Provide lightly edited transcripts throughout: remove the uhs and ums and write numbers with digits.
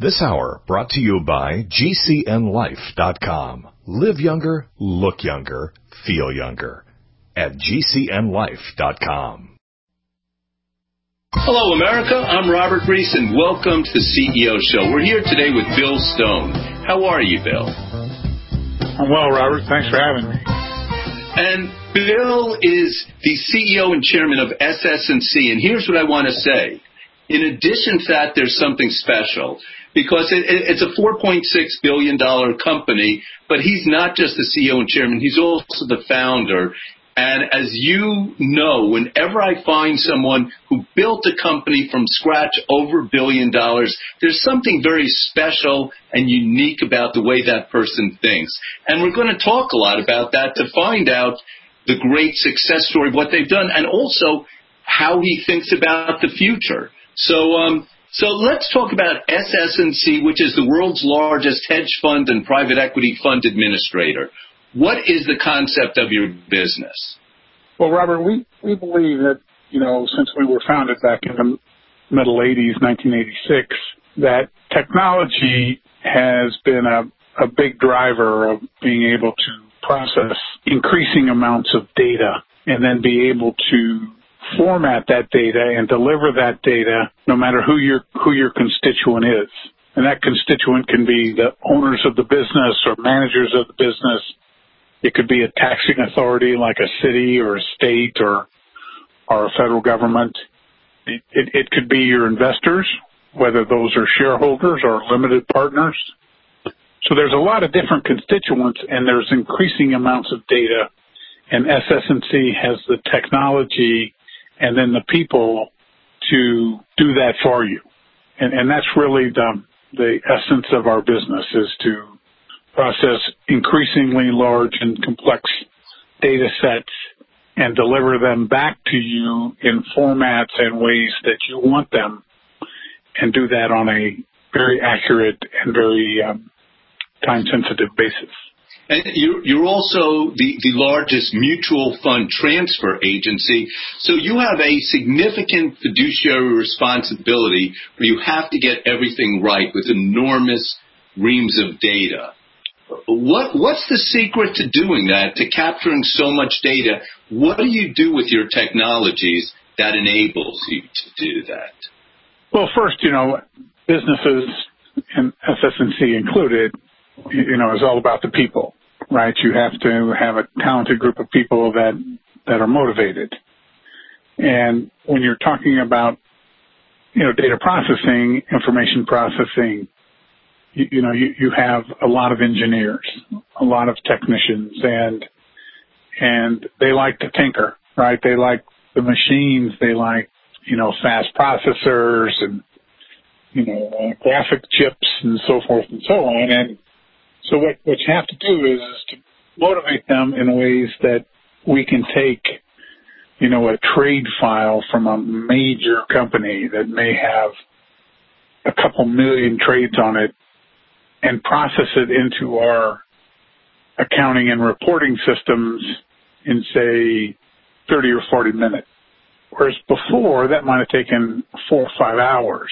This hour brought to you by GCNLife.com. Live younger, look younger, feel younger at GCNLife.com. Hello, America. I'm Robert Reese, and welcome to the CEO Show. We're here today with Bill Stone. How are you, Bill? I'm well, Robert. Thanks for having me. And Bill is the CEO and chairman of SS&C, and here's what I want to say. In addition to that, there's something special, because it's a $4.6 billion company, but he's not just the CEO and chairman, he's also the founder. And as you know, whenever I find someone who built a company from scratch over $1 billion, there's something very special and unique about the way that person thinks. And we're going to talk a lot about that to find out the great success story of what they've done and also how he thinks about the future. So let's talk about SS&C, which is the world's largest hedge fund and private equity fund administrator. What is the concept of your business? Well, Robert, we believe that, since we were founded back in the middle 80s, 1986, that technology has been a big driver of being able to process increasing amounts of data and then be able to format that data and deliver that data no matter who your constituent is. And that constituent can be the owners of the business or managers of the business. It could be a taxing authority like a city or a state or a federal government. It could be your investors, whether those are shareholders or limited partners. So there's a lot of different constituents, and there's increasing amounts of data, and SS&C has the technology and then the people to do that for you. And that's really the essence of our business, is to process increasingly large and complex data sets and deliver them back to you in formats and ways that you want them, and do that on a very accurate and very time-sensitive basis. And you're also the largest mutual fund transfer agency, so you have a significant fiduciary responsibility where you have to get everything right with enormous reams of data. What's the secret to doing that, to capturing so much data? What do you do with your technologies that enables you to do that? Well, first, businesses, and SS&C included, is all about the people, right? You have to have a talented group of people that are motivated. And when you're talking about, data processing, information processing, you have a lot of engineers, a lot of technicians, and they like to tinker, right? They like the machines. They like, fast processors and, graphic chips and so forth and so on. And so what you have to do is to motivate them in ways that we can take, a trade file from a major company that may have a couple million trades on it and process it into our accounting and reporting systems in, say, 30 or 40 minutes. Whereas before, that might have taken 4 or 5 hours.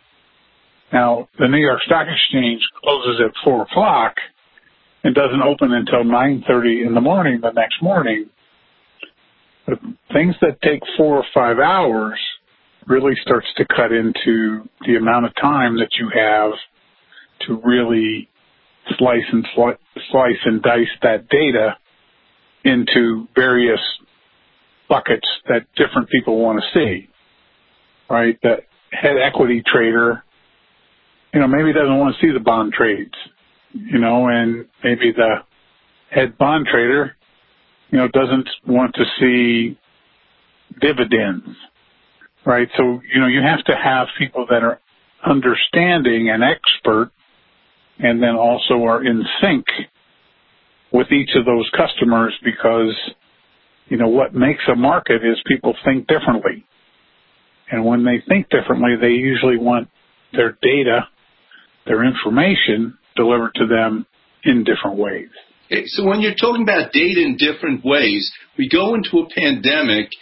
Now, the New York Stock Exchange closes at 4 o'clock and doesn't open until 9:30 in the morning the next morning. But things that take 4 or 5 hours really starts to cut into the amount of time that you have to really slice and dice that data into various buckets that different people want to see, right? The head equity trader, maybe doesn't want to see the bond trades, and maybe the head bond trader, doesn't want to see dividends, right? So, you have to have people that are understanding and expert, and then also are in sync with each of those customers, because, what makes a market is people think differently. And when they think differently, they usually want their data, their information delivered to them in different ways. Okay, so when you're talking about data in different ways, we go into a pandemic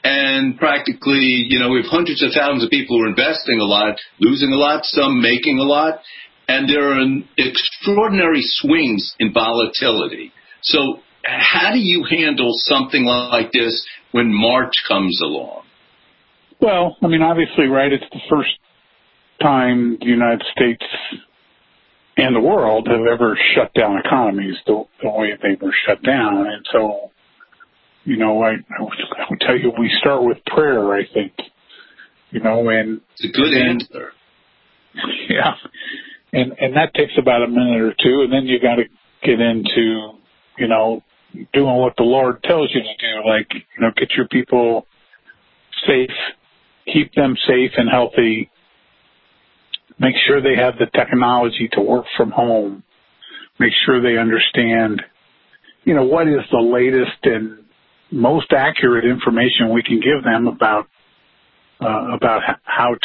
and practically, we have hundreds of thousands of people who are investing a lot, losing a lot, some making a lot, and there are extraordinary swings in volatility. So how do you handle something like this when March comes along? Well, obviously, right, it's the first time the United States and the world have ever shut down economies the way they were shut down. And so, I would tell you, we start with prayer, I think, and it's a good answer. Yeah. And that takes about a minute or two. And then you got to get into, doing what the Lord tells you to do, like, get your people safe, keep them safe and healthy, make sure they have the technology to work from home, make sure they understand, what is the latest and most accurate information we can give them about how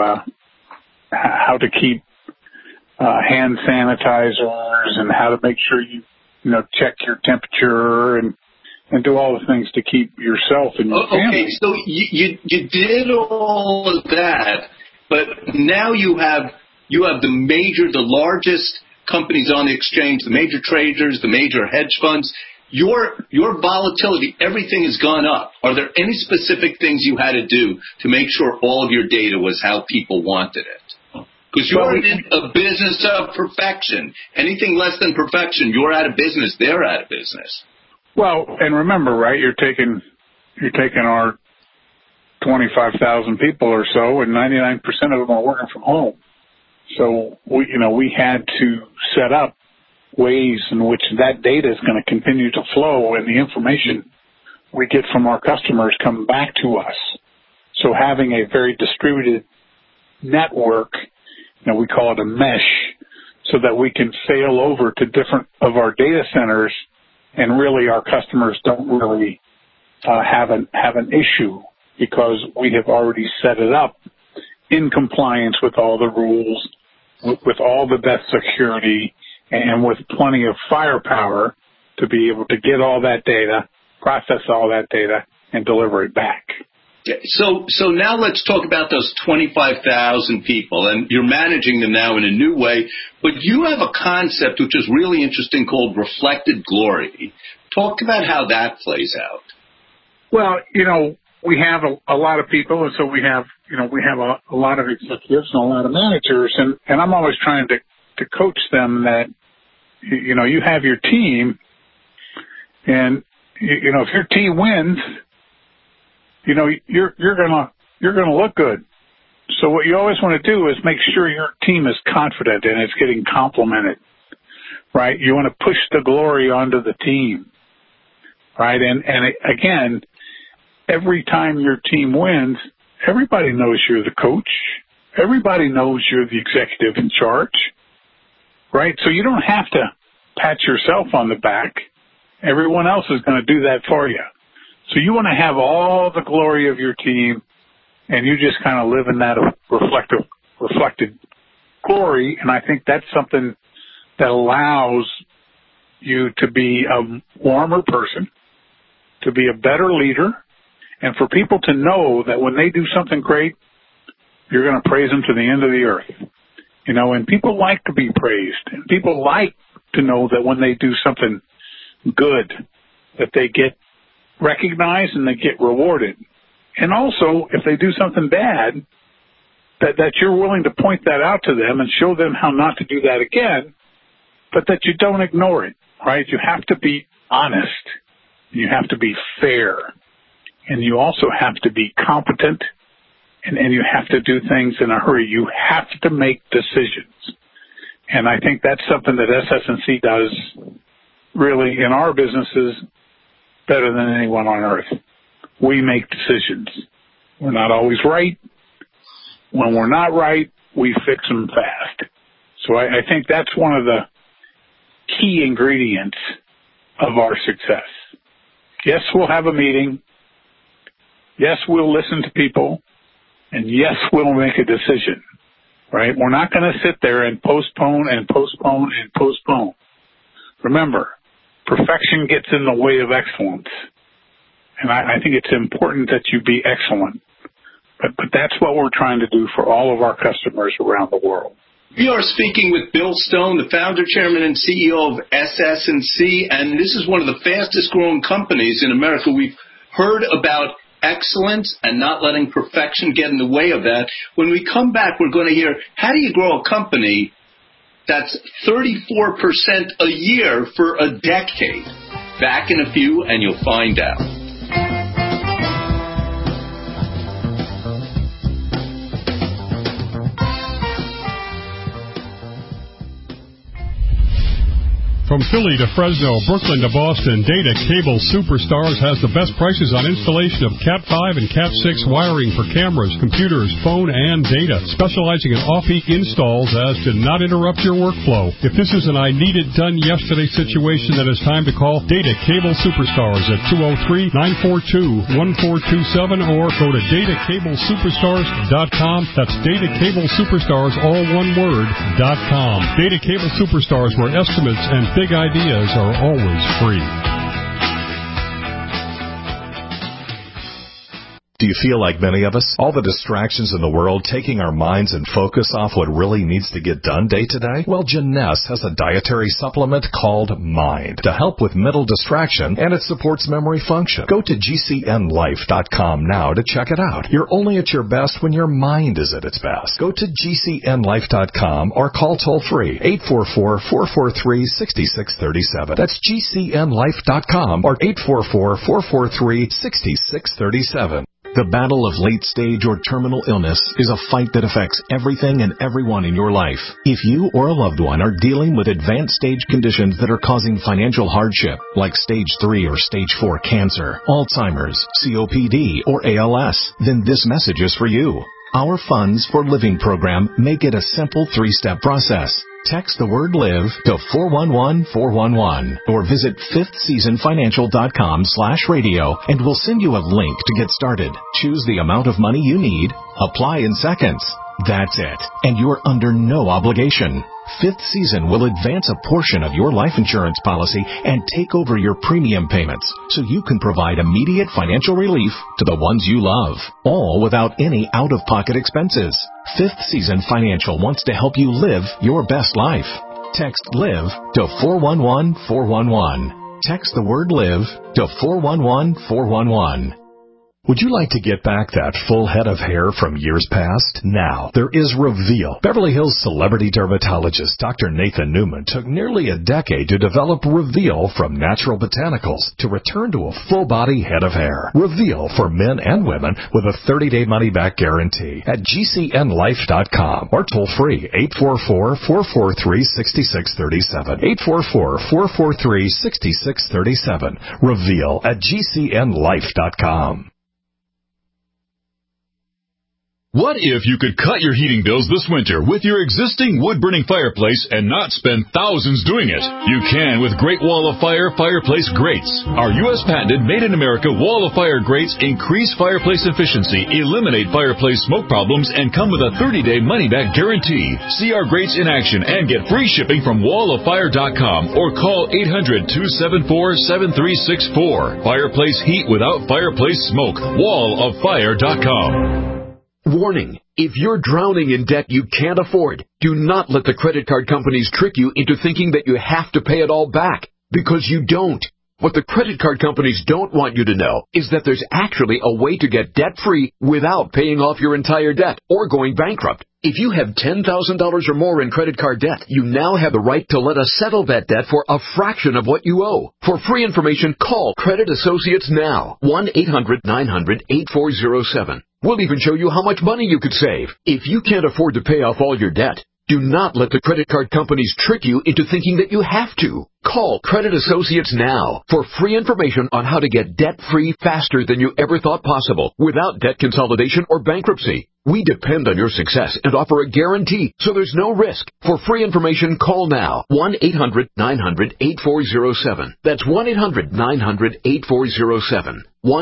to keep hand sanitizers and how to make sure you check your temperature and do all the things to keep yourself and your family. Okay, so you did all of that, but now you have the largest companies on the exchange, the major traders, the major hedge funds. Your volatility, everything has gone up. Are there any specific things you had to do to make sure all of your data was how people wanted it? Because you're in a business of perfection. Anything less than perfection, you're out of business. They're out of business. Well, and remember, right? You're taking our 25,000 people or so, and 99% of them are working from home. So we had to set up ways in which that data is going to continue to flow, and the information we get from our customers come back to us. So having a very distributed network, we call it a mesh, so that we can sail over to different of our data centers, and really our customers don't really have an issue because we have already set it up in compliance with all the rules, with all the best security, and with plenty of firepower to be able to get all that data, process all that data, and deliver it back. So now let's talk about those 25,000 people, and you're managing them now in a new way, but you have a concept which is really interesting called reflected glory. Talk about how that plays out. Well, we have a lot of people, and so we have a lot of executives and a lot of managers, and I'm always trying to coach them that, you have your team, and, if your team wins, you're gonna look good. So what you always want to do is make sure your team is confident and it's getting complimented, right? You want to push the glory onto the team, right? And again, every time your team wins, everybody knows you're the coach. Everybody knows you're the executive in charge, right? So you don't have to pat yourself on the back. Everyone else is going to do that for you. So you want to have all the glory of your team, and you just kind of live in that reflected glory. And I think that's something that allows you to be a warmer person, to be a better leader, and for people to know that when they do something great, you're going to praise them to the end of the earth. And people like to be praised, and people like to know that when they do something good, that they get recognized and they get rewarded. And also, if they do something bad, that you're willing to point that out to them and show them how not to do that again, but that you don't ignore it, right? You have to be honest. You have to be fair. And you also have to be competent, and you have to do things in a hurry. You have to make decisions. And I think that's something that SS&C does really in our businesses better than anyone on earth. We make decisions. We're not always right. When we're not right, we fix them fast. So I think that's one of the key ingredients of our success. Yes, we'll have a meeting. Yes, we'll listen to people. And yes, we'll make a decision, right? We're not going to sit there and postpone and postpone and postpone. Remember, perfection gets in the way of excellence. And I think it's important that you be excellent. But that's what we're trying to do for all of our customers around the world. We are speaking with Bill Stone, the founder, chairman, and CEO of SS&C, and this is one of the fastest-growing companies in America. We've heard about excellence and not letting perfection get in the way of that. When we come back, we're going to hear, how do you grow a company that's 34% a year for a decade? Back in a few, and you'll find out. From Philly to Fresno, Brooklyn to Boston, Data Cable Superstars has the best prices on installation of Cat5 and Cat6 wiring for cameras, computers, phone, and data, specializing in off-peak installs as to not interrupt your workflow. If this is an I-need-it-done-yesterday situation, then it's time to call Data Cable Superstars at 203-942-1427 or go to datacablesuperstars.com. That's Data Cable Superstars, all one word, .com. Data Cable Superstars, where estimates and big ideas are always free. Do you feel like many of us? All the distractions in the world taking our minds and focus off what really needs to get done day to day? Well, Jeunesse has a dietary supplement called Mind to help with mental distraction, and it supports memory function. Go to GCNLife.com now to check it out. You're only at your best when your mind is at its best. Go to GCNLife.com or call toll-free 844-443-6637. That's GCNLife.com or 844-443-6637. The battle of late-stage or terminal illness is a fight that affects everything and everyone in your life. If you or a loved one are dealing with advanced stage conditions that are causing financial hardship, like stage 3 or stage 4 cancer, Alzheimer's, COPD, or ALS, then this message is for you. Our Funds for Living program make it a simple 3-step process. Text the word LIVE to 411-411 or visit fifthseasonfinancial.com/radio and we'll send you a link to get started. Choose the amount of money you need. Apply in seconds. That's it. And you're under no obligation. Fifth Season will advance a portion of your life insurance policy and take over your premium payments so you can provide immediate financial relief to the ones you love, all without any out-of-pocket expenses. Fifth Season Financial wants to help you live your best life. Text LIVE to 411-411. Text the word LIVE to 411-411. Would you like to get back that full head of hair from years past? Now, there is Reveal. Beverly Hills celebrity dermatologist Dr. Nathan Newman took nearly a decade to develop Reveal from natural botanicals to return to a full-body head of hair. Reveal for men and women with a 30-day money-back guarantee at GCNLife.com or toll-free 844-443-6637. 844-443-6637. Reveal at GCNLife.com. What if you could cut your heating bills this winter with your existing wood-burning fireplace and not spend thousands doing it? You can with Great Wall of Fire fireplace grates. Our U.S. patented made-in-America Wall of Fire grates increase fireplace efficiency, eliminate fireplace smoke problems, and come with a 30-day money-back guarantee. See our grates in action and get free shipping from walloffire.com or call 800-274-7364. Fireplace heat without fireplace smoke. walloffire.com. Warning, if you're drowning in debt you can't afford, do not let the credit card companies trick you into thinking that you have to pay it all back, because you don't. What the credit card companies don't want you to know is that there's actually a way to get debt-free without paying off your entire debt or going bankrupt. If you have $10,000 or more in credit card debt, you now have the right to let us settle that debt for a fraction of what you owe. For free information, call Credit Associates now, 1-800-900-8407. We'll even show you how much money you could save. If you can't afford to pay off all your debt, do not let the credit card companies trick you into thinking that you have to. Call Credit Associates now for free information on how to get debt-free faster than you ever thought possible without debt consolidation or bankruptcy. We depend on your success and offer a guarantee, so there's no risk. For free information, call now, 1-800-900-8407. That's 1-800-900-8407.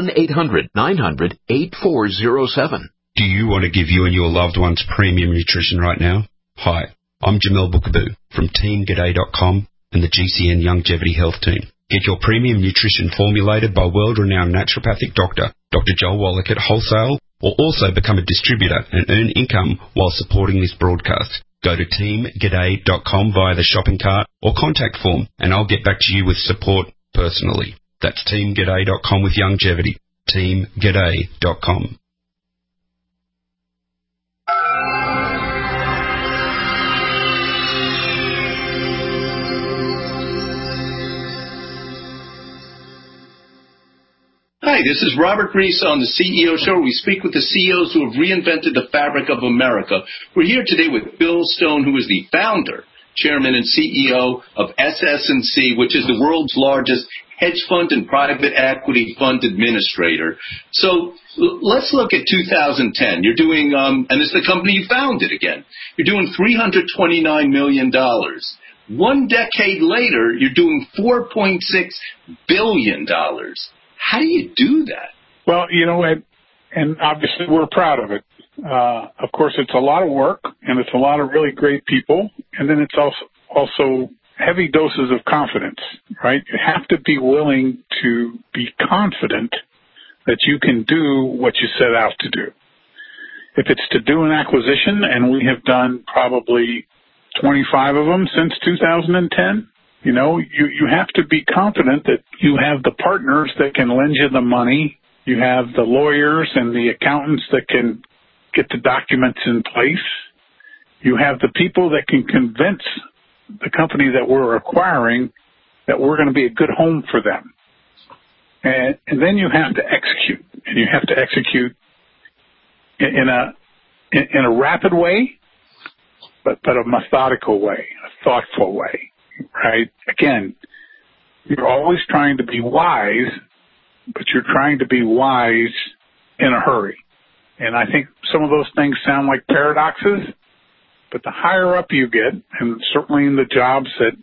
1-800-900-8407. Do you want to give you and your loved ones premium nutrition right now? Hi, I'm Jamel Bookaboo from TeamGaday.com and the GCN Longevity Health Team. Get your premium nutrition formulated by world-renowned naturopathic doctor, Dr. Joel Wallach at wholesale, or also become a distributor and earn income while supporting this broadcast. Go to teamg'day.com via the shopping cart or contact form, and I'll get back to you with support personally. That's teamg'day.com with longevity. teamg'day.com. Hi, this is Robert Reese on the CEO Show. We speak with the CEOs who have reinvented the fabric of America. We're here today with Bill Stone, who is the founder, chairman, and CEO of SS&C, which is the world's largest hedge fund and private equity fund administrator. So let's look at 2010. You're doing, and it's the company you founded again. You're doing $329 million. 1 decade later, you're doing $4.6 billion. How do you do that? Well, and obviously we're proud of it. Of course, it's a lot of work, and it's a lot of really great people, and then it's also heavy doses of confidence, right? You have to be willing to be confident that you can do what you set out to do. If it's to do an acquisition, and we have done probably 25 of them since 2010, you have to be confident that you have the partners that can lend you the money. You have the lawyers and the accountants that can get the documents in place. You have the people that can convince the company that we're acquiring that we're going to be a good home for them. And then you have to execute. And you have to execute in a rapid way, but a methodical way, a thoughtful way. Right? Again, you're always trying to be wise, but you're trying to be wise in a hurry. And I think some of those things sound like paradoxes, but the higher up you get, and certainly in the jobs that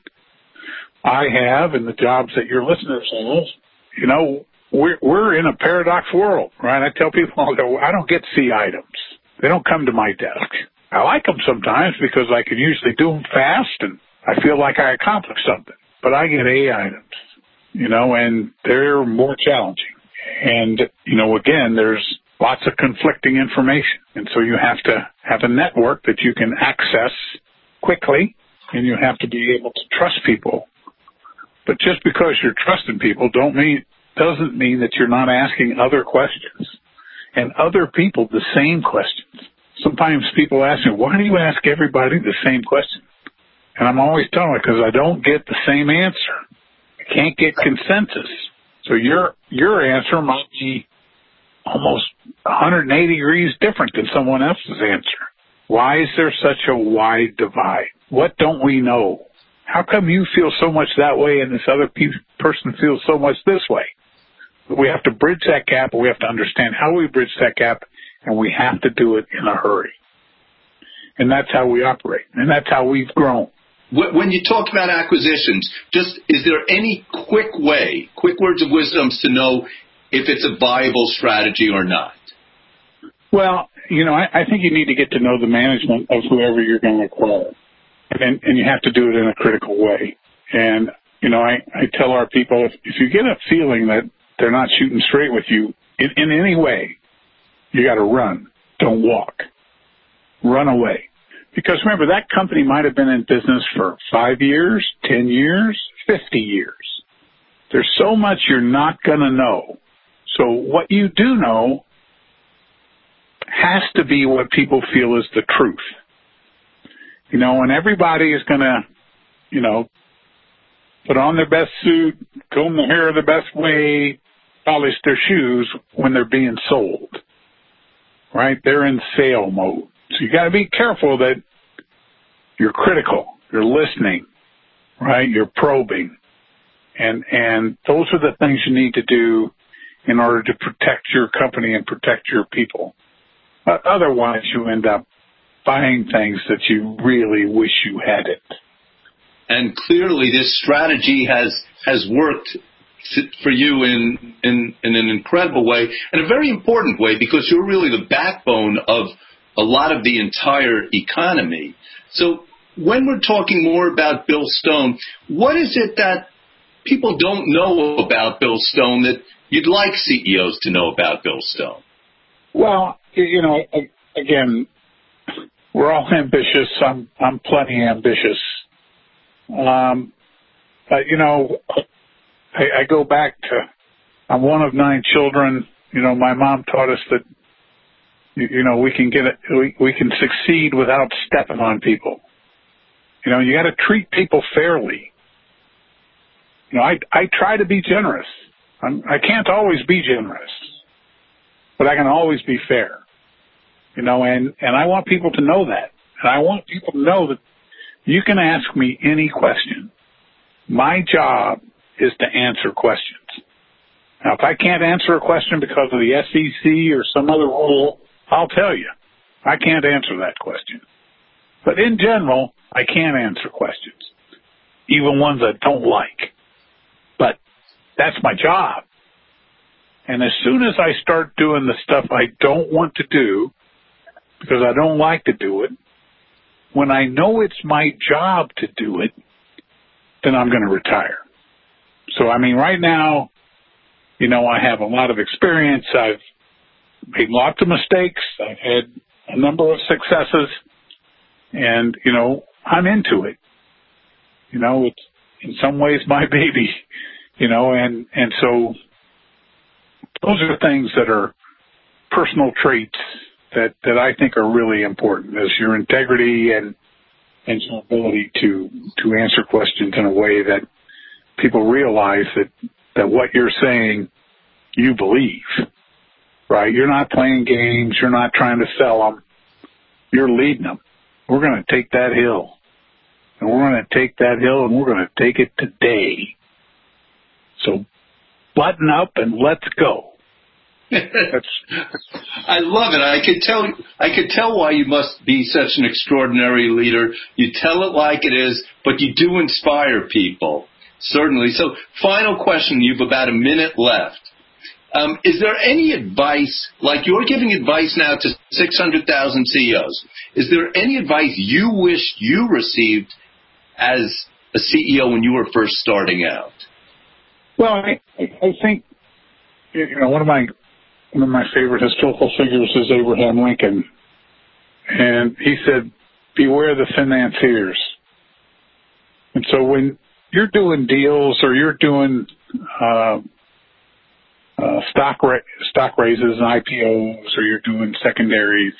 I have and the jobs that your listeners have, we're in a paradox world, right? I tell people, I don't get C items. They don't come to my desk. I like them sometimes because I can usually do them fast and I feel like I accomplished something, but I get A items, and they're more challenging. And, again, there's lots of conflicting information. And so you have to have a network that you can access quickly, and you have to be able to trust people. But just because you're trusting people doesn't mean that you're not asking other questions and other people the same questions. Sometimes people ask me, why do you ask everybody the same question? And I'm always telling them, because I don't get the same answer. I can't get consensus. So your answer might be almost 180 degrees different than someone else's answer. Why is there such a wide divide? What don't we know? How come you feel so much that way and this other person feels so much this way? We have to bridge that gap, and we have to understand how we bridge that gap, and we have to do it in a hurry. And that's how we operate, and that's how we've grown. When you talk about acquisitions, is there any quick words of wisdom to know if it's a viable strategy or not? Well, I think you need to get to know the management of whoever you're going to acquire. And you have to do it in a critical way. And, I tell our people, if you get a feeling that they're not shooting straight with you in any way, you got to run. Don't walk. Run away. Because remember, that company might have been in business for 5 years, 10 years, 50 years. There's so much you're not going to know. So what you do know has to be what people feel is the truth. And everybody is going to, put on their best suit, comb their hair the best way, polish their shoes when they're being sold. Right? They're in sale mode. So you got to be careful that you're critical, you're listening, right? You're probing. And those are the things you need to do in order to protect your company and protect your people. Otherwise, you end up buying things that you really wish you hadn't. And clearly this strategy has worked for you in an incredible way, and a very important way, because you're really the backbone of a lot of the entire economy. So when we're talking more about Bill Stone, what is it that people don't know about Bill Stone that you'd like CEOs to know about Bill Stone? Well, again, we're all ambitious. I'm plenty ambitious. But, I go back to, I'm one of 9 children. My mom taught us that, we can succeed without stepping on people. You got to treat people fairly. I try to be generous. I can't always be generous, but I can always be fair. And I want people to know that. And I want people to know that you can ask me any question. My job is to answer questions. Now, if I can't answer a question because of the SEC or some other rule, I'll tell you. I can't answer that question. But in general, I can answer questions, even ones I don't like. But that's my job. And as soon as I start doing the stuff I don't want to do, because I don't like to do it, when I know it's my job to do it, then I'm going to retire. So, right now, I have a lot of experience. I've made lots of mistakes. I've had a number of successes. And, I'm into it. It's in some ways my baby, and so those are things that are personal traits that I think are really important, is your integrity and your ability to answer questions in a way that people realize that what you're saying, you believe, right? You're not playing games. You're not trying to sell them. You're leading them. We're going to take that hill. And we're going to take that hill, and we're going to take it today. So button up and let's go. I love it. I could tell why you must be such an extraordinary leader. You tell it like it is, but you do inspire people, certainly. So final question, you've about a minute left. Is there any advice, like you're giving advice now to 600,000 CEOs, is there any advice you wish you received as a CEO when you were first starting out? Well, I think, one of my favorite historical figures is Abraham Lincoln. And he said, beware the financiers. And so when you're doing deals or you're doing stock raises and IPOs, or you're doing secondaries,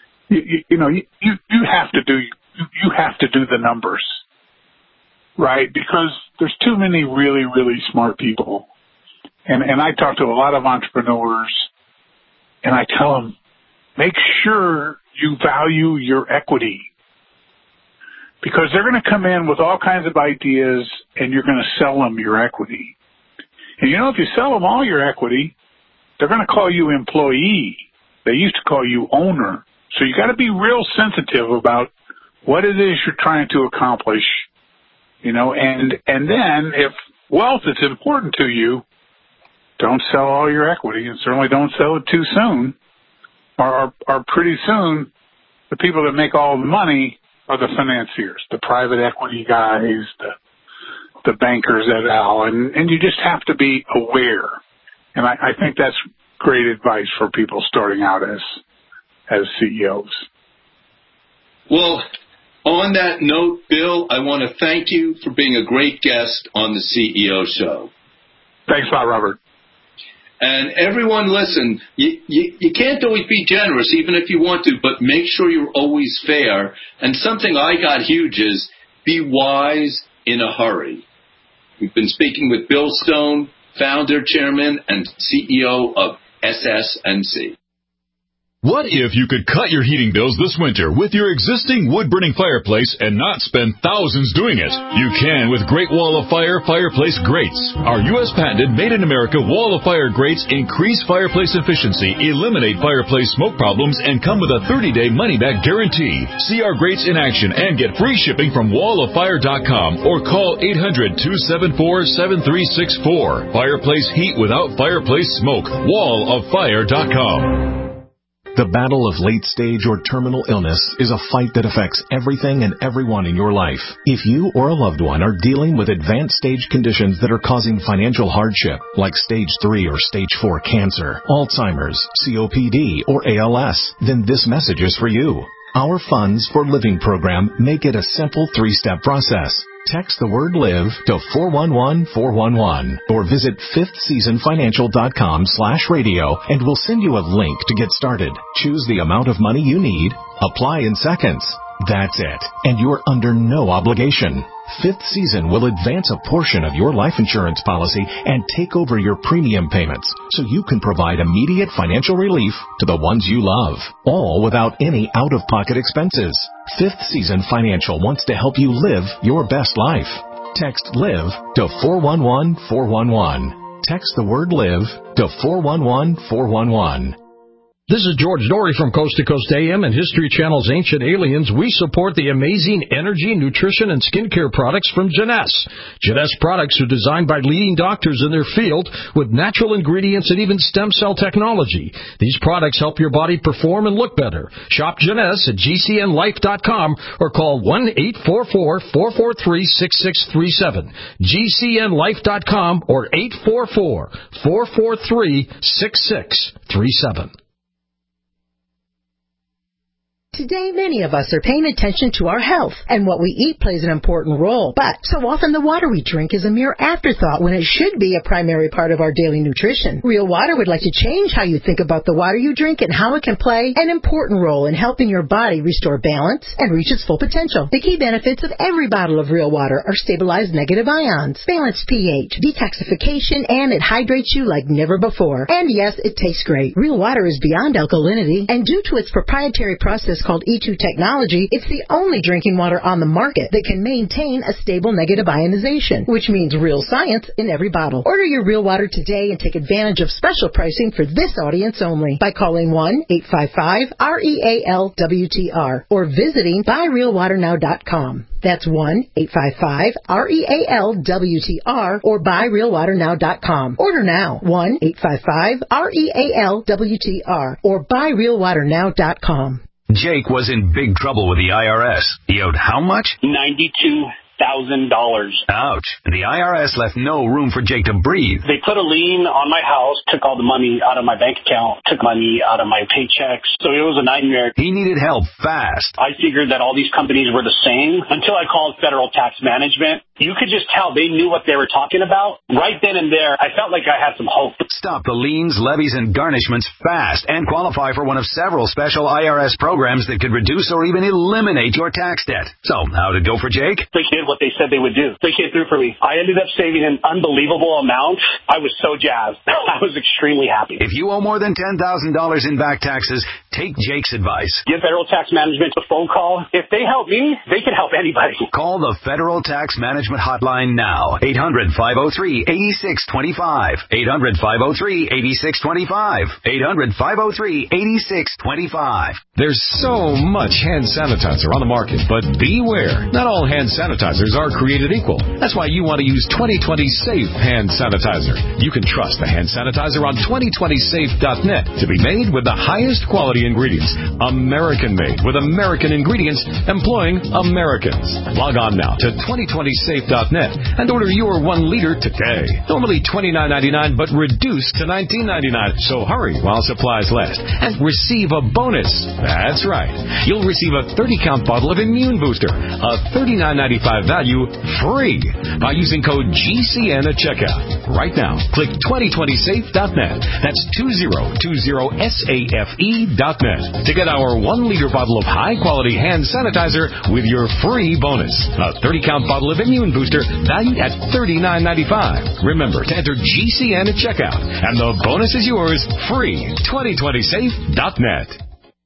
you have to do the numbers, right? Because there's too many really, really smart people. And I talk to a lot of entrepreneurs, and I tell them, make sure you value your equity, because they're going to come in with all kinds of ideas, and you're going to sell them your equity. And if you sell them all your equity, they're going to call you employee. They used to call you owner. So you got to be real sensitive about what it is you're trying to accomplish, and then if wealth is important to you, don't sell all your equity, and certainly don't sell it too soon, or pretty soon the people that make all the money are the financiers, the private equity guys, the bankers et al., and you just have to be aware. And I think that's great advice for people starting out as CEOs. Well, on that note, Bill, I want to thank you for being a great guest on the CEO Show. Thanks a lot, Robert. And everyone, listen, you can't always be generous, even if you want to, but make sure you're always fair. And something I got huge is be wise in a hurry. We've been speaking with Bill Stone, founder, chairman, and CEO of SS&C. What if you could cut your heating bills this winter with your existing wood-burning fireplace and not spend thousands doing it? You can with Great Wall of Fire fireplace grates. Our U.S. patented made-in-America Wall of Fire grates increase fireplace efficiency, eliminate fireplace smoke problems, and come with a 30-day money-back guarantee. See our grates in action and get free shipping from walloffire.com or call 800-274-7364. Fireplace heat without fireplace smoke. walloffire.com. The battle of late-stage or terminal illness is a fight that affects everything and everyone in your life. If you or a loved one are dealing with advanced stage conditions that are causing financial hardship, like stage 3 or stage 4 cancer, Alzheimer's, COPD, or ALS, then this message is for you. Our Funds for Living program make it a simple 3-step process. Text the word LIVE to 411-411 or visit fifthseasonfinancial.com/radio and we'll send you a link to get started. Choose the amount of money you need. Apply in seconds. That's it. And you're under no obligation. Fifth Season will advance a portion of your life insurance policy and take over your premium payments so you can provide immediate financial relief to the ones you love, all without any out-of-pocket expenses. Fifth Season Financial wants to help you live your best life. Text LIVE to 411-411. Text the word LIVE to 411-411. This is George Dory from Coast to Coast AM and History Channel's Ancient Aliens. We support the amazing energy, nutrition, and skincare products from Jeunesse. Jeunesse products are designed by leading doctors in their field with natural ingredients and even stem cell technology. These products help your body perform and look better. Shop Jeunesse at GCNlife.com or call 1-844-443-6637. GCNlife.com or 844-443-6637. Today, many of us are paying attention to our health, and what we eat plays an important role. But so often the water we drink is a mere afterthought when it should be a primary part of our daily nutrition. Real Water would like to change how you think about the water you drink and how it can play an important role in helping your body restore balance and reach its full potential. The key benefits of every bottle of Real Water are stabilized negative ions, balanced pH, detoxification, and it hydrates you like never before. And yes, it tastes great. Real Water is beyond alkalinity, and due to its proprietary process called E2 technology, it's the only drinking water on the market that can maintain a stable negative ionization, which means real science in every bottle. Order your Real Water today and take advantage of special pricing for this audience only by calling 1-855-REAL-WTR or visiting buyrealwaternow.com. That's 1-855-REAL-WTR or buyrealwaternow.com. Order now. 1-855-REAL-WTR or buyrealwaternow.com. Jake was in big trouble with the IRS. He owed how much? $92,000. Ouch. The IRS left no room for Jake to breathe. They put a lien on my house, took all the money out of my bank account, took money out of my paychecks. So it was a nightmare. He needed help fast. I figured that all these companies were the same until I called Federal Tax Management. You could just tell they knew what they were talking about. Right then and there, I felt like I had some hope. Stop the liens, levies, and garnishments fast and qualify for one of several special IRS programs that could reduce or even eliminate your tax debt. So, how'd it go for Jake? They did what they said they would do. They came through for me. I ended up saving an unbelievable amount. I was so jazzed. I was extremely happy. If you owe more than $10,000 in back taxes, take Jake's advice. Give Federal Tax Management a phone call. If they help me, they can help anybody. Call the Federal Tax Management Hotline now. 800-503-8625. 800-503-8625. 800-503-8625. There's so much hand sanitizer on the market, but beware. Not all hand sanitizers are created equal. That's why you want to use 2020 Safe Hand Sanitizer. You can trust the hand sanitizer on 2020safe.net to be made with the highest quality ingredients. American-made with American ingredients employing Americans. Log on now to 2020safe.net and order your 1 liter today. Normally $29.99, but reduced to $19.99. So hurry while supplies last and receive a bonus. That's right. You'll receive a 30-count bottle of Immune Booster, a $39.95 value, free by using code GCN at checkout. Right now, click 2020safe.net. That's 2020safe.net to get our 1 liter bottle of high-quality hand sanitizer with your free bonus. A 30-count bottle of Immune Booster valued at $39.95. Remember to enter GCN at checkout, and the bonus is yours free. 2020safe.net.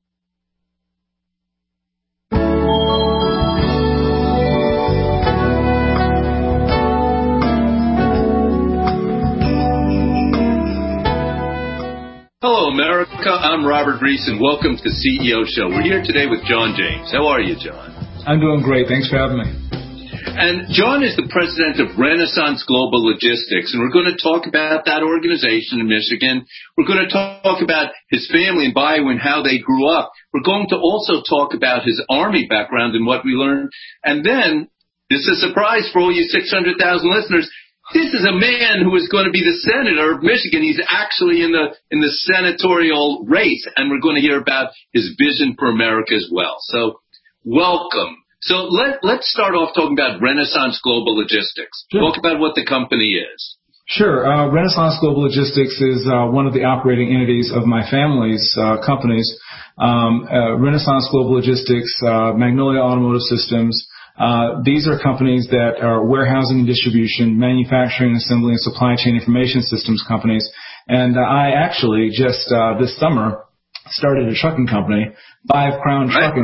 Hello, America. I'm Robert Reese, and welcome to the CEO Show. We're here today with John James. How are you, John? I'm doing great. Thanks for having me. And John is the president of Renaissance Global Logistics, and we're going to talk about that organization in Michigan. We're going to talk about his family in Bayou and how they grew up. We're going to also talk about his Army background and what we learned. And then, this is a surprise for all you 600,000 listeners, this is a man who is going to be the senator of Michigan. He's actually in the senatorial race, and we're going to hear about his vision for America as well. So, welcome. So let's start off talking about Renaissance Global Logistics. Sure. Talk about what the company is. Sure. Renaissance Global Logistics is one of the operating entities of my family's companies. Renaissance Global Logistics, Magnolia Automotive Systems. These are companies that are warehousing and distribution, manufacturing, assembly, and supply chain information systems companies. And I actually just this summer started a trucking company, 5 Crown Trucking,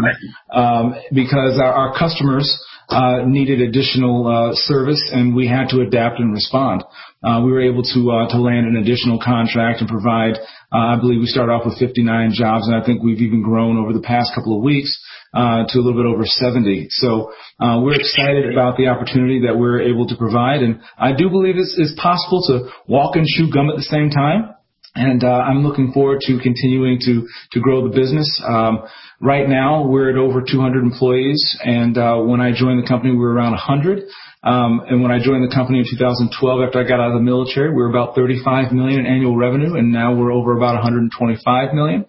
because our customers needed additional service, and we had to adapt and respond. We were able to land an additional contract and provide, I believe we started off with 59 jobs, and I think we've even grown over the past couple of weeks to a little bit over 70. So we're excited about the opportunity that we're able to provide, and I do believe it's possible to walk and chew gum at the same time. And I'm looking forward to continuing to grow the business. Right now, we're at over 200 employees, and when I joined the company, we were around 100. And when I joined the company in 2012, after I got out of the military, we were about $35 million in annual revenue, and now we're over about $125 million.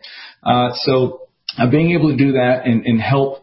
So being able to do that and help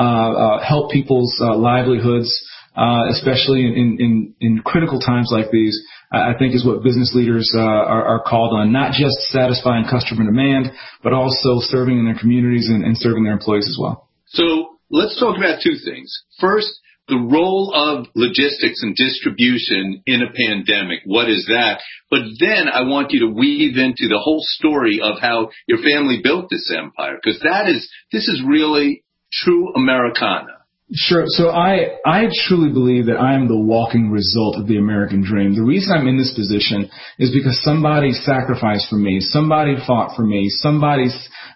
people's livelihoods, especially in critical times like these, I think is what business leaders are called on, not just satisfying customer demand, but also serving in their communities and serving their employees as well. So let's talk about 2 things. First, the role of logistics and distribution in a pandemic. What is that? But then I want you to weave into the whole story of how your family built this empire, because this is really true Americana. Sure. So I truly believe that I am the walking result of the American dream. The reason I'm in this position is because somebody sacrificed for me. Somebody fought for me. Somebody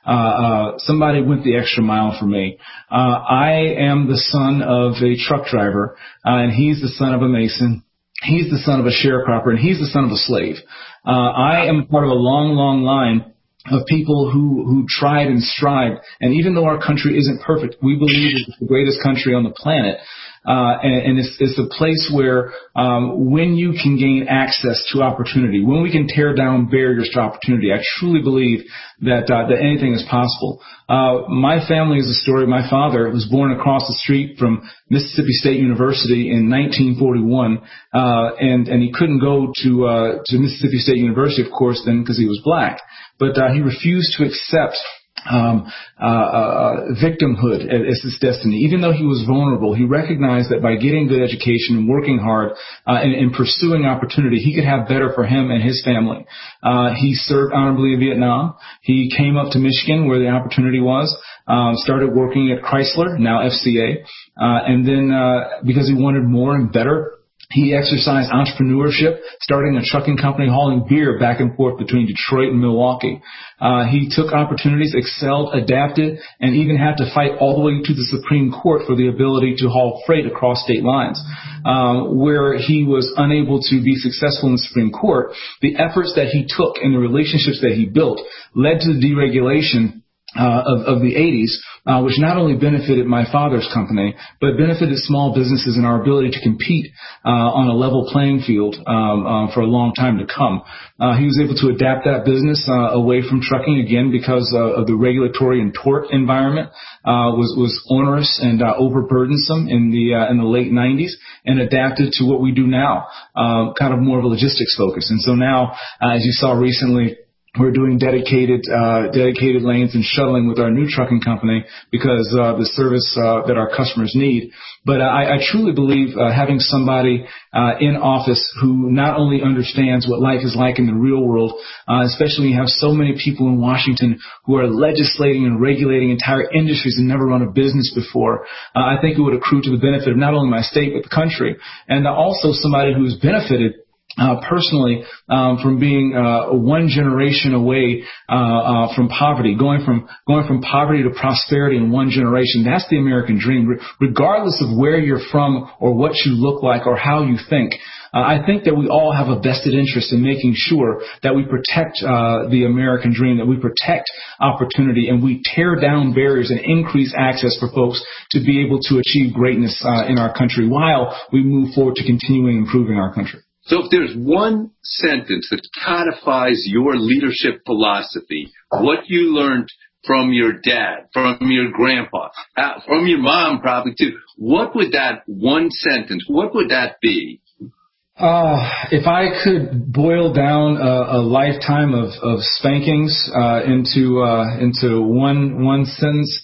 went the extra mile for me. I am the son of a truck driver, and he's the son of a mason. He's the son of a sharecropper, and he's the son of a slave. I am part of a long, long line of people who tried and strived. And even though our country isn't perfect, we believe it's the greatest country on the planet. And it's a place where when you can gain access to opportunity, when we can tear down barriers to opportunity, I truly believe that anything is possible. My family is a story. My father was born across the street from Mississippi State University in 1941, and he couldn't go to Mississippi State University, of course, then because he was black. But he refused to accept victimhood as his destiny. Even though he was vulnerable, he recognized that by getting good education and working hard and pursuing opportunity, he could have better for him and his family. He served honorably in Vietnam. He came up to Michigan where the opportunity was, started working at Chrysler, now FCA, and then because he wanted more and better, he exercised entrepreneurship, starting a trucking company, hauling beer back and forth between Detroit and Milwaukee. He took opportunities, excelled, adapted, and even had to fight all the way to the Supreme Court for the ability to haul freight across state lines. Where he was unable to be successful in the Supreme Court, the efforts that he took and the relationships that he built led to the deregulation of the 80s, which not only benefited my father's company, but benefited small businesses and our ability to compete on a level playing field for a long time to come. He was able to adapt that business away from trucking again because of the regulatory and tort environment was onerous and overburdensome in the late 90s, and adapted to what we do now, kind of more of a logistics focus. And so now, as you saw recently, we're doing dedicated lanes and shuttling with our new trucking company because the service that our customers need. But I truly believe having somebody in office who not only understands what life is like in the real world, especially when you have so many people in Washington who are legislating and regulating entire industries and never run a business before, I think it would accrue to the benefit of not only my state but the country, and also somebody who's benefited personally, from being one generation away from poverty, going from poverty to prosperity in one generation. That's the American dream, regardless of where you're from or what you look like or how you think. I think that we all have a vested interest in making sure that we protect the American dream, that we protect opportunity, and we tear down barriers and increase access for folks to be able to achieve greatness in our country while we move forward to continuing improving our country. So if there's one sentence that codifies your leadership philosophy, what you learned from your dad, from your grandpa, from your mom probably too, what would that one sentence, what would that be? If I could boil down a lifetime of spankings into one sentence,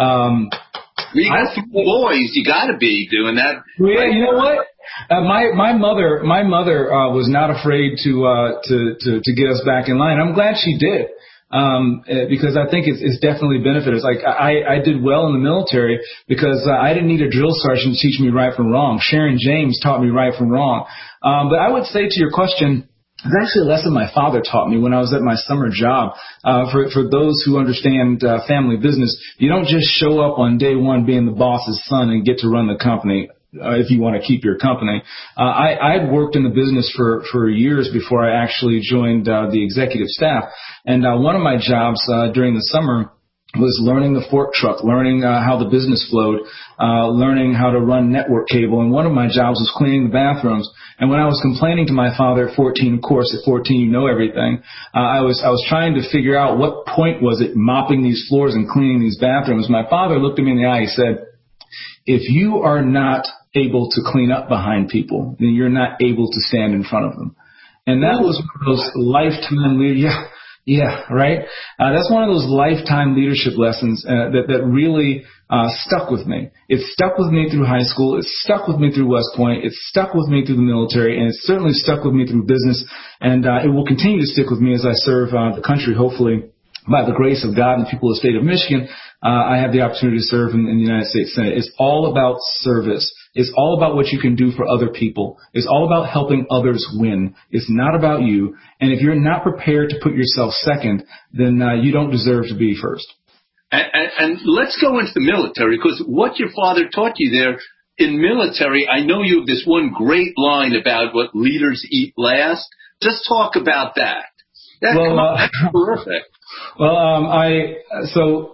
you got boys, you got to be doing that. Yeah, you know what? My mother was not afraid to get us back in line. I'm glad she did. Because I think it's definitely benefited. It's like I did well in the military because I didn't need a drill sergeant to teach me right from wrong. Sharon James taught me right from wrong. But I would say to your question, it's actually a lesson my father taught me when I was at my summer job. For those who understand family business, you don't just show up on day one being the boss's son and get to run the company. If you want to keep your company. I'd worked in the business for years before I actually joined the executive staff. And one of my jobs during the summer was learning the fork truck, learning how the business flowed, learning how to run network cable. And one of my jobs was cleaning the bathrooms. And when I was complaining to my father at 14, of course, at 14 you know everything, I was trying to figure out what point was it mopping these floors and cleaning these bathrooms. My father looked at me in the eye. He said, if you are not able to clean up behind people, then you're not able to stand in front of them. And that was one of those lifetime right? That's one of those lifetime leadership lessons that really stuck with me. It stuck with me through high school. It stuck with me through West Point. It stuck with me through the military, and it certainly stuck with me through business. And it will continue to stick with me as I serve the country, hopefully. By the grace of God and the people of the state of Michigan, I have the opportunity to serve in the United States Senate. It's all about service. It's all about what you can do for other people. It's all about helping others win. It's not about you. And if you're not prepared to put yourself second, then you don't deserve to be first. And let's go into the military, because what your father taught you there in military, I know you have this one great line about what leaders eat last. Just talk about that. That's terrific. Well,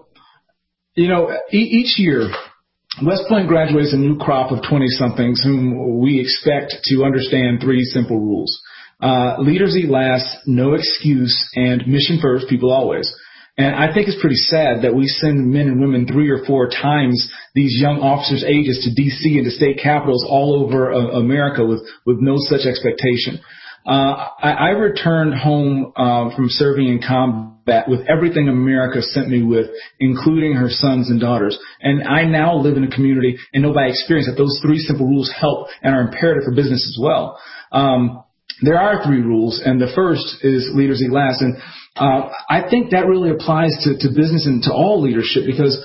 each year, West Point graduates a new crop of 20-somethings whom we expect to understand three simple rules. Leaders eat last, no excuse, and mission first, people always. And I think it's pretty sad that we send men and women 3 or 4 times these young officers' ages to D.C. and to state capitals all over America with no such expectation. I returned home from serving in combat with everything America sent me with, including her sons and daughters. And I now live in a community and know by experience that those 3 simple rules help and are imperative for business as well. There are 3 rules, and the first is leaders eat last. And I think that really applies to business and to all leadership because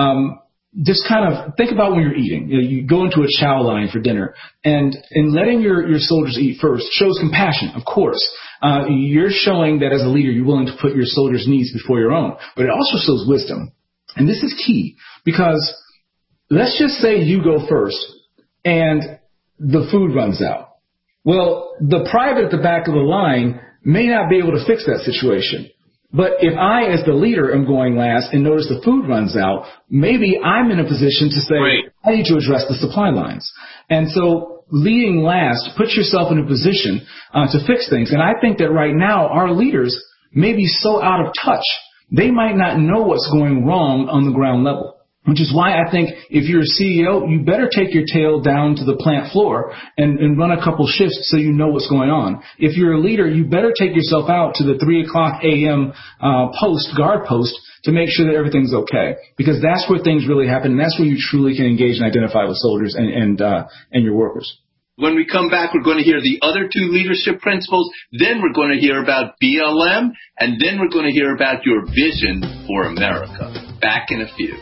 just kind of think about when you're eating. You go into a chow line for dinner, and in letting your soldiers eat first shows compassion, of course. You're showing that as a leader, you're willing to put your soldiers' needs before your own. But it also shows wisdom. And this is key because let's just say you go first and the food runs out. Well, the private at the back of the line may not be able to fix that situation. But if I, as the leader, am going last and notice the food runs out, maybe I'm in a position to say, I need to address the supply lines. And so leading last, put yourself in a position to fix things. And I think that right now our leaders may be so out of touch, they might not know what's going wrong on the ground level. Which is why I think if you're a CEO, you better take your tail down to the plant floor and run a couple shifts so you know what's going on. If you're a leader, you better take yourself out to the 3 o'clock a.m. guard post to make sure that everything's okay. Because that's where things really happen, and that's where you truly can engage and identify with soldiers and your workers. When we come back, we're going to hear the other 2 leadership principles. Then we're going to hear about BLM, and then we're going to hear about your vision for America. Back in a few.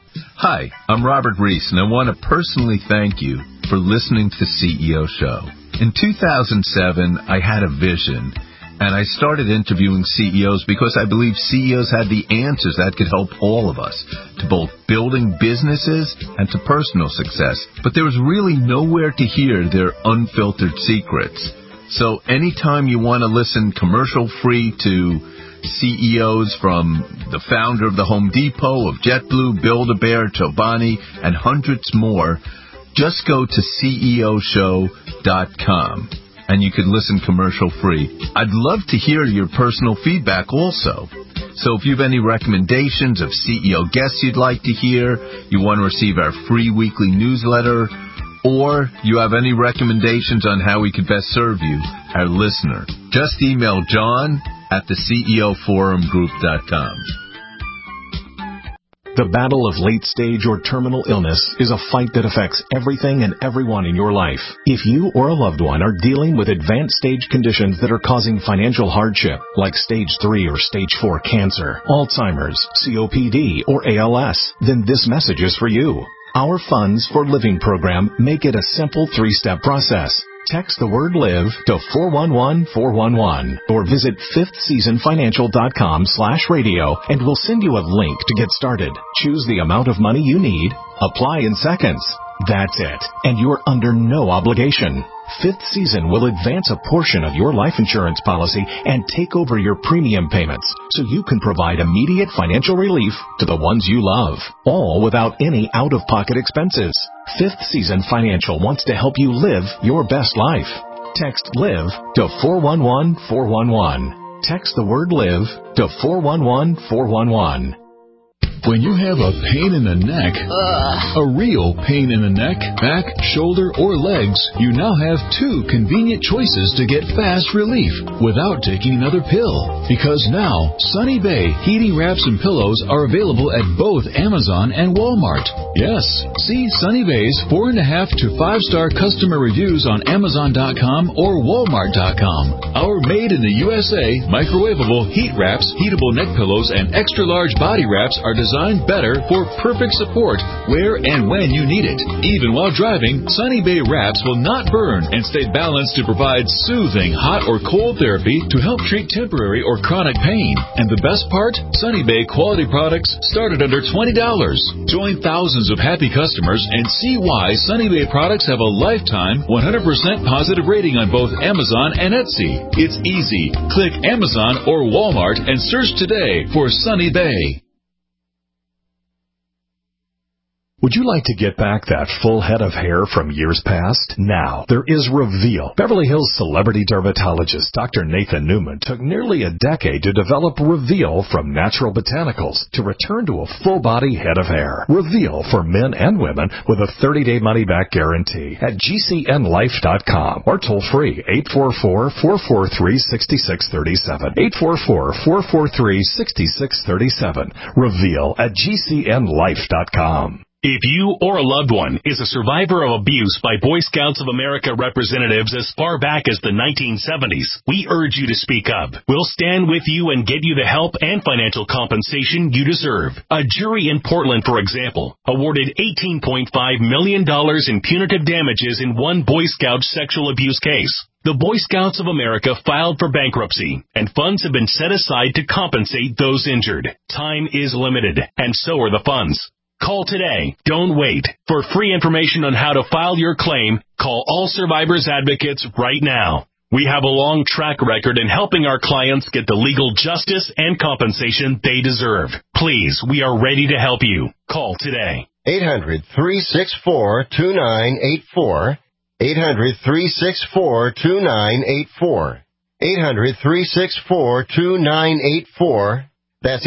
Hi, I'm Robert Reese, and I want to personally thank you for listening to the CEO Show. In 2007, I had a vision, and I started interviewing CEOs because I believe CEOs had the answers that could help all of us to both building businesses and to personal success. But there was really nowhere to hear their unfiltered secrets. So anytime you want to listen commercial-free to CEOs from the founder of the Home Depot, of JetBlue, Build-A-Bear, Chobani, and hundreds more, just go to ceoshow.com and you can listen commercial-free. I'd love to hear your personal feedback also. So if you have any recommendations of CEO guests you'd like to hear, you want to receive our free weekly newsletter, or you have any recommendations on how we could best serve you, our listener, just email John at theceoforumgroup.com. The battle of late-stage or terminal illness is a fight that affects everything and everyone in your life. If you or a loved one are dealing with advanced stage conditions that are causing financial hardship, like stage 3 or stage 4 cancer, Alzheimer's, COPD, or ALS, then this message is for you. Our Funds for Living program make it a simple 3-step process. Text the word LIVE to 411-411 or visit fifthseasonfinancial.com/radio and we'll send you a link to get started. Choose the amount of money you need. Apply in seconds. That's it. And you're under no obligation. Fifth Season will advance a portion of your life insurance policy and take over your premium payments so you can provide immediate financial relief to the ones you love, all without any out-of-pocket expenses. Fifth Season Financial wants to help you live your best life. Text LIVE to 411-411. Text the word LIVE to 411-411. When you have a pain in the neck, a real pain in the neck, back, shoulder, or legs, you now have 2 convenient choices to get fast relief without taking another pill. Because now, Sunny Bay heating wraps and pillows are available at both Amazon and Walmart. Yes, see Sunny Bay's 4.5 to 5-star customer reviews on Amazon.com or Walmart.com. Our made in the USA microwavable heat wraps, heatable neck pillows, and extra large body wraps are designed better for perfect support where and when you need it. Even while driving, Sunny Bay wraps will not burn and stay balanced to provide soothing hot or cold therapy to help treat temporary or chronic pain. And the best part? Sunny Bay quality products start at under $20. Join thousands of happy customers and see why Sunny Bay products have a lifetime 100% positive rating on both Amazon and Etsy. It's easy. Click Amazon or Walmart and search today for Sunny Bay. Would you like to get back that full head of hair from years past? Now, there is Reveal. Beverly Hills celebrity dermatologist Dr. Nathan Newman took nearly a decade to develop Reveal from natural botanicals to return to a full-body head of hair. Reveal for men and women with a 30-day money-back guarantee at GCNlife.com or toll-free 844-443-6637. 844-443-6637. Reveal at GCNlife.com. If you or a loved one is a survivor of abuse by Boy Scouts of America representatives as far back as the 1970s, we urge you to speak up. We'll stand with you and get you the help and financial compensation you deserve. A jury in Portland, for example, awarded $18.5 million in punitive damages in one Boy Scout sexual abuse case. The Boy Scouts of America filed for bankruptcy, and funds have been set aside to compensate those injured. Time is limited, and so are the funds. Call today. Don't wait. For free information on how to file your claim, call All Survivors Advocates right now. We have a long track record in helping our clients get the legal justice and compensation they deserve. Please, we are ready to help you. Call today. 800-364-2984. 800-364-2984. 800-364-2984. That's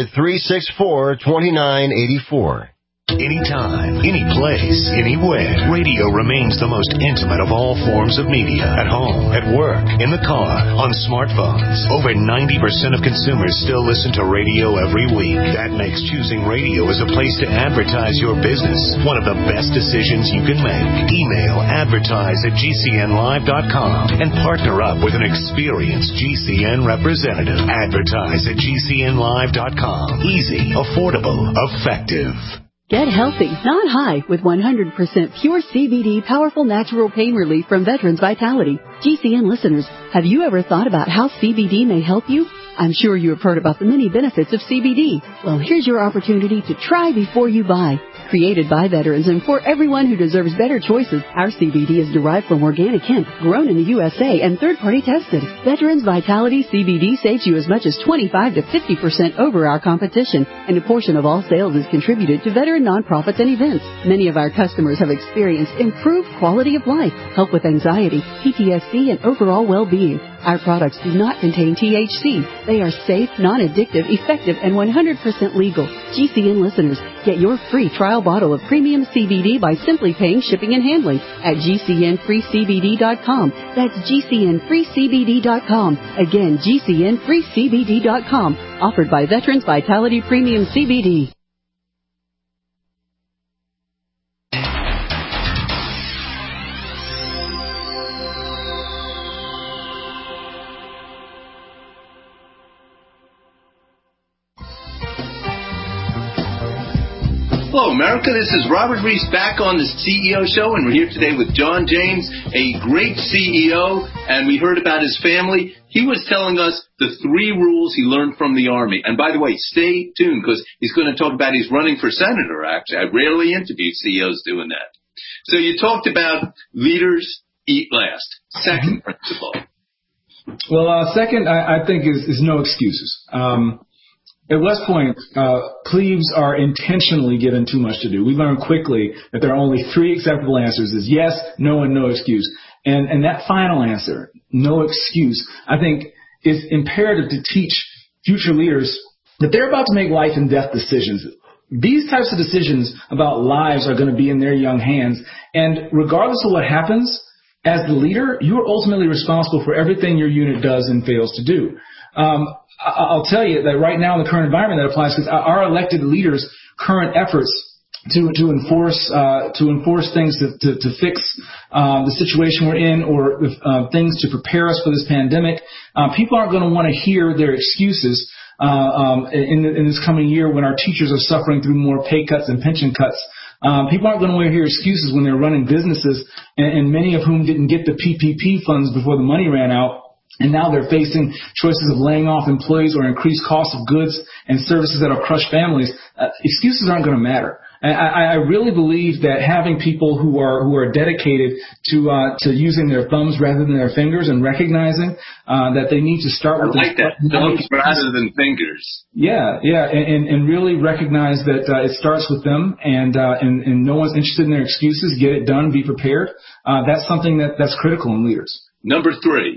800-364-2984. Anytime, any place, anywhere. Radio remains the most intimate of all forms of media. At home, at work, in the car, on smartphones. Over 90% of consumers still listen to radio every week. That makes choosing radio as a place to advertise your business one of the best decisions you can make. Email advertise@gcnlive.com and partner up with an experienced GCN representative. Advertise@gcnlive.com. Easy, affordable, effective. Get healthy, not high, with 100% pure CBD powerful natural pain relief from Veterans Vitality. GCN listeners, have you ever thought about how CBD may help you? I'm sure you have heard about the many benefits of CBD. Well, here's your opportunity to try before you buy. Created by veterans and for everyone who deserves better choices, our CBD is derived from organic hemp, grown in the USA, and third-party tested. Veterans Vitality CBD saves you as much as 25 to 50% over our competition, and a portion of all sales is contributed to veteran nonprofits and events. Many of our customers have experienced improved quality of life, help with anxiety, PTSD, and overall well-being. Our products do not contain THC. They are safe, non-addictive, effective, and 100% legal. GCN listeners, get your free trial bottle of premium CBD by simply paying shipping and handling at GCNFreeCBD.com. That's GCNFreeCBD.com. Again, GCNFreeCBD.com. Offered by Veterans Vitality Premium CBD. Hello, America. This is Robert Reese back on the CEO Show, and we're here today with John James, a great CEO, and we heard about his family. He was telling us the 3 rules he learned from the Army. And by the way, stay tuned because he's going to talk about he's running for senator, actually. I rarely interview CEOs doing that. So you talked about leaders eat last. Second principle. Well, second, I think is no excuses. At West Point, plebes are intentionally given too much to do. We learned quickly that there are only 3 acceptable answers: is yes, no, and no excuse. And that final answer, no excuse, I think is imperative to teach future leaders that they're about to make life and death decisions. These types of decisions about lives are going to be in their young hands. And regardless of what happens, as the leader, you are ultimately responsible for everything your unit does and fails to do. I'll tell you that right now in the current environment that applies, because our elected leaders' current efforts to enforce things to fix the situation we're in, or things to prepare us for this pandemic, people aren't going to want to hear their excuses in this coming year when our teachers are suffering through more pay cuts and pension cuts. People aren't going to want to hear excuses when they're running businesses, and many of whom didn't get the PPP funds before the money ran out. And now they're facing choices of laying off employees or increased costs of goods and services that will crush families. Excuses aren't going to matter. I really believe that having people who are dedicated to using their thumbs rather than their fingers, and recognizing that they need to start with thumbs rather than fingers. Yeah, and really recognize that it starts with them, and no one's interested in their excuses. Get it done. Be prepared. That's something that's critical in leaders. Number 3,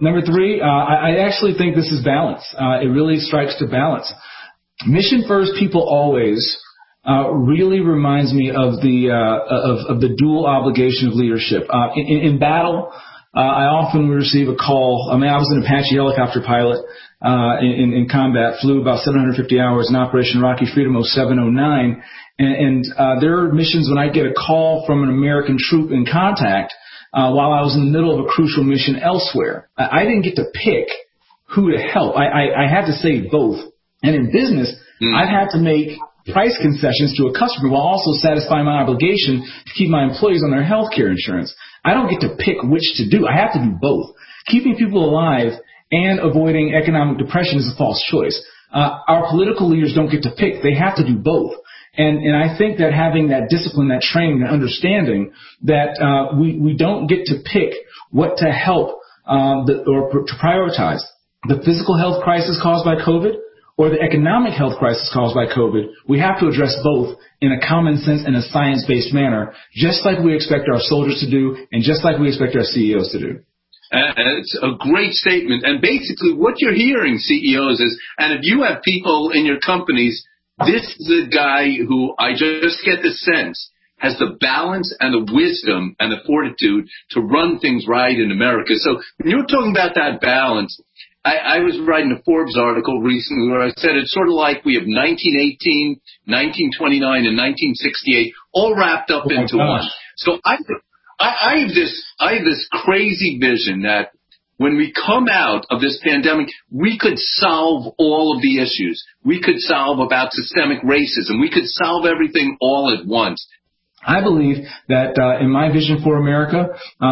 I actually think this is balance. It really strikes to balance. Mission first, people always really reminds me of the dual obligation of leadership. In battle, I often receive a call. I was an Apache helicopter pilot in combat, flew about 750 hours in Operation Rocky Freedom 0709, and there are missions when I get a call from an American troop in contact while I was in the middle of a crucial mission elsewhere. I didn't get to pick who to help. I had to say both. And in business, I've had to make price concessions to a customer while also satisfying my obligation to keep my employees on their health care insurance. I don't get to pick which to do. I have to do both. Keeping people alive and avoiding economic depression is a false choice. Our political leaders don't get to pick. They have to do both. And I think that having that discipline, that training, that understanding that we don't get to pick what to help or to prioritize. The physical health crisis caused by COVID or the economic health crisis caused by COVID, we have to address both in a common sense and a science-based manner, just like we expect our soldiers to do and just like we expect our CEOs to do. It's a great statement. And basically what you're hearing, CEOs, is, and if you have people in your companies, this is a guy who I just get the sense has the balance and the wisdom and the fortitude to run things right in America. So when you're talking about that balance, I was writing a Forbes article recently where I said it's sort of like we have 1918, 1929, and 1968 all wrapped up into one. So I have this crazy vision that when we come out of this pandemic, we could solve all of the issues. We could solve about systemic racism. We could solve everything all at once. I believe that in my vision for America,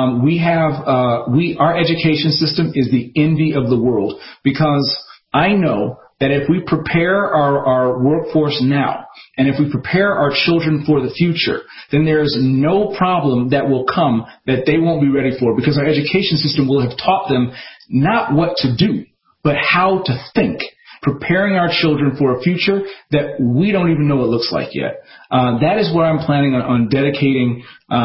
our education system is the envy of the world, because I know that if we prepare our workforce now, and if we prepare our children for the future, then there is no problem that will come that they won't be ready for, because our education system will have taught them not what to do, but how to think, preparing our children for a future that we don't even know what it looks like yet. That is what I'm planning on dedicating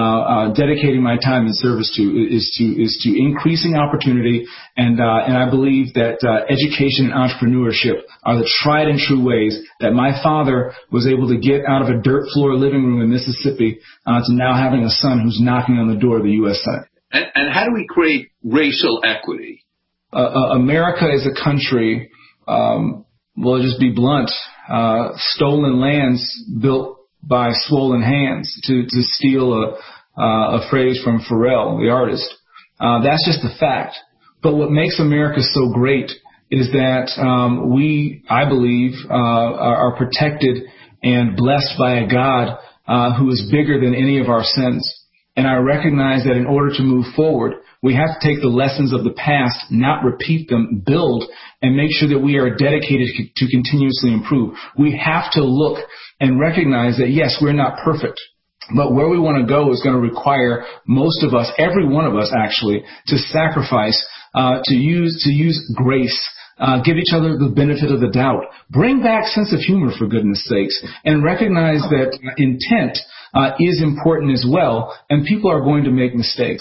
my time and service to, is to increasing opportunity, and I believe that education and entrepreneurship are the tried and true ways that my father was able to get out of a dirt floor living room in Mississippi to now having a son who's knocking on the door of the U.S. Senate. And how do we create racial equity? America is a country, we'll just be blunt, stolen lands built by swollen hands, to steal a phrase from Pharrell, the artist. That's just a fact. But what makes America so great is that I believe, are protected and blessed by a God who is bigger than any of our sins. And I recognize that in order to move forward, we have to take the lessons of the past, not repeat them, build, and make sure that we are dedicated to continuously improve. We have to look and recognize that, yes, we're not perfect, but where we want to go is going to require most of us, every one of us actually, to sacrifice, to use grace, give each other the benefit of the doubt, bring back sense of humor, for goodness sakes, and recognize that intent is important as well, and people are going to make mistakes.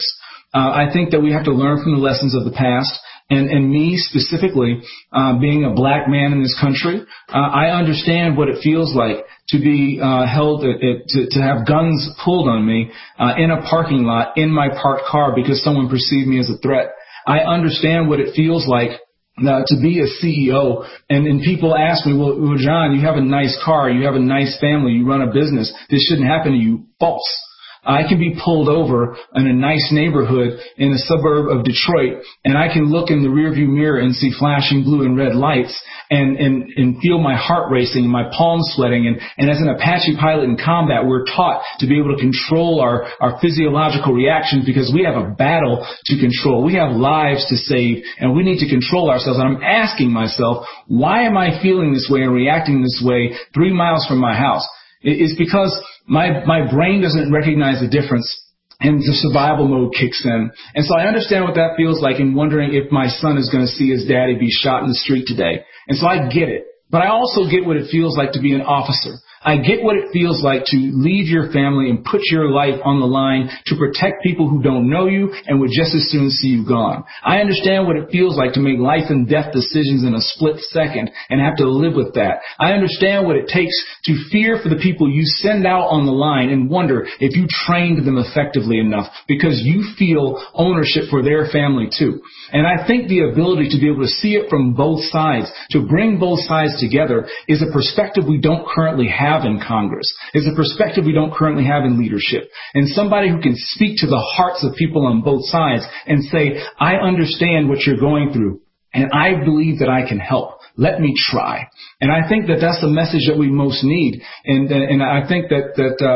I think that we have to learn from the lessons of the past, and me specifically, being a black man in this country, I understand what it feels like to be held, to have guns pulled on me in a parking lot in my parked car because someone perceived me as a threat. I understand what it feels like to be a CEO, and people ask me, well, John, you have a nice car, you have a nice family, you run a business, this shouldn't happen to you. False. I can be pulled over in a nice neighborhood in a suburb of Detroit, and I can look in the rearview mirror and see flashing blue and red lights and feel my heart racing and my palms sweating. And as an Apache pilot in combat, we're taught to be able to control our physiological reactions because we have a battle to control. We have lives to save, and we need to control ourselves. And I'm asking myself, why am I feeling this way and reacting this way 3 miles from my house? It's because my brain doesn't recognize the difference, and the survival mode kicks in. And so I understand what that feels like, and wondering if my son is going to see his daddy be shot in the street today. And so I get it. But I also get what it feels like to be an officer. I get what it feels like to leave your family and put your life on the line to protect people who don't know you and would just as soon see you gone. I understand what it feels like to make life and death decisions in a split second and have to live with that. I understand what it takes to fear for the people you send out on the line and wonder if you trained them effectively enough because you feel ownership for their family too. And I think the ability to be able to see it from both sides, to bring both sides together, is a perspective we don't currently have in Congress, is a perspective we don't currently have in leadership. And somebody who can speak to the hearts of people on both sides and say, I understand what you're going through, and I believe that I can help. Let me try. And I think that that's the message that we most need. And I think that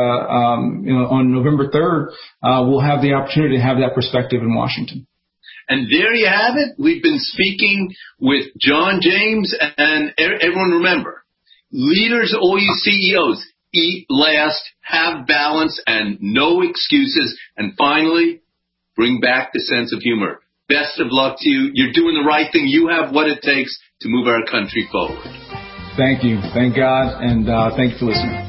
on November 3rd, we'll have the opportunity to have that perspective in Washington. And there you have it. We've been speaking with John James, and everyone remember, leaders, all you CEOs, eat last, have balance, and no excuses. And finally, bring back the sense of humor. Best of luck to you. You're doing the right thing. You have what it takes to move our country forward. Thank you. Thank God. And thank you for listening.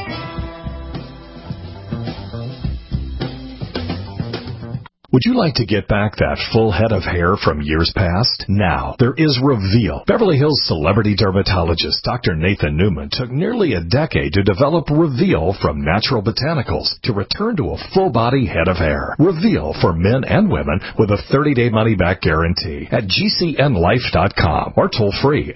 Would you like to get back that full head of hair from years past? Now, there is Reveal. Beverly Hills celebrity dermatologist Dr. Nathan Newman took nearly a decade to develop Reveal from natural botanicals to return to a full-body head of hair. Reveal for men and women with a 30-day money-back guarantee at GCNlife.com or toll free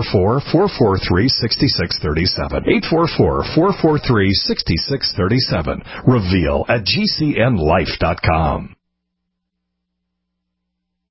844-443-6637. 844-443-6637. Reveal at GCNlife.com.